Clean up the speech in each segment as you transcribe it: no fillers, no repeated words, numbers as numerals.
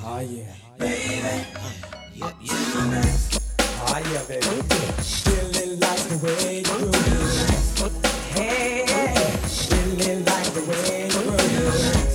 Oh yeah. Yep, yep. Oh yeah, baby. Really like the way you groove. Hey, really like the way you groove.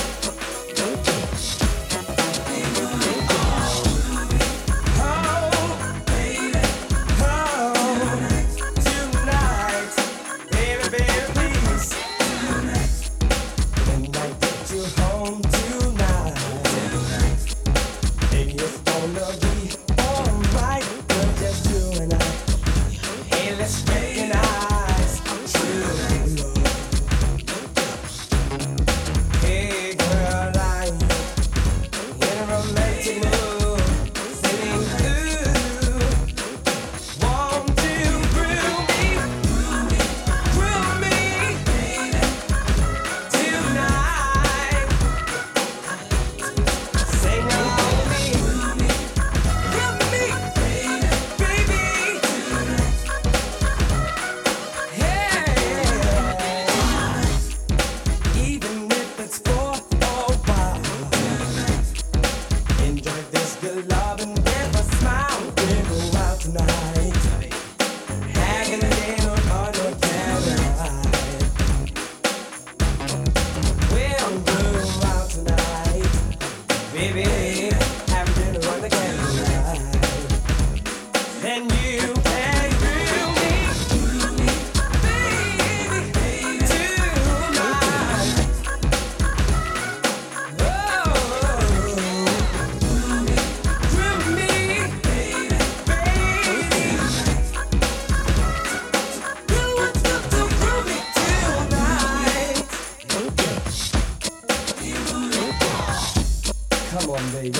Come on, baby.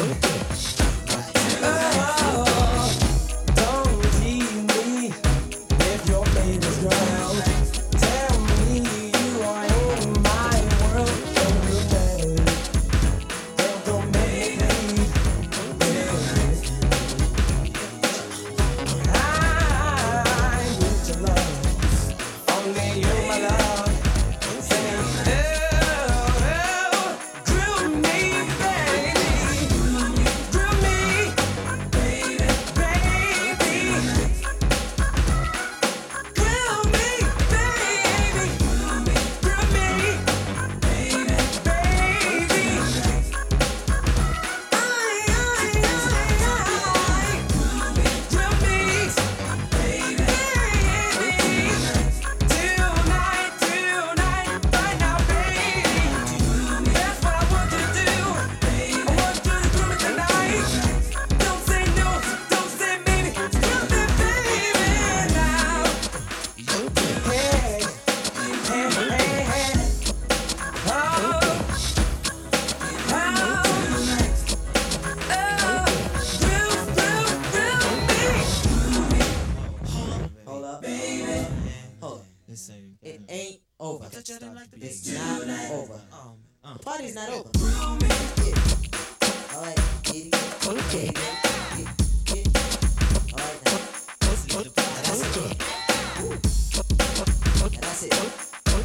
Oh, don't tease me if your baby's ground. Tell me you are in my world every day. Don't make me beg. I need your love, only you, my love. It ain't over. It's not over. The party's not over. Alright, okay. Alright, now. That's it. That's it. That's it.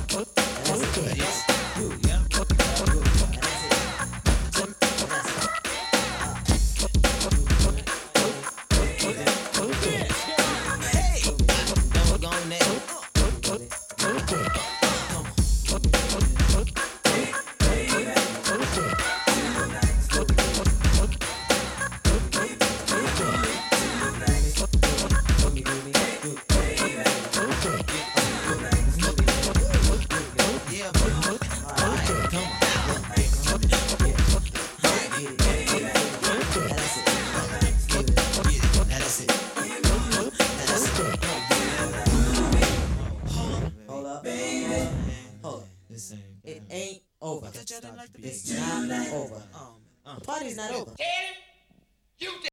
It ain't over. It's not over. The party's not over.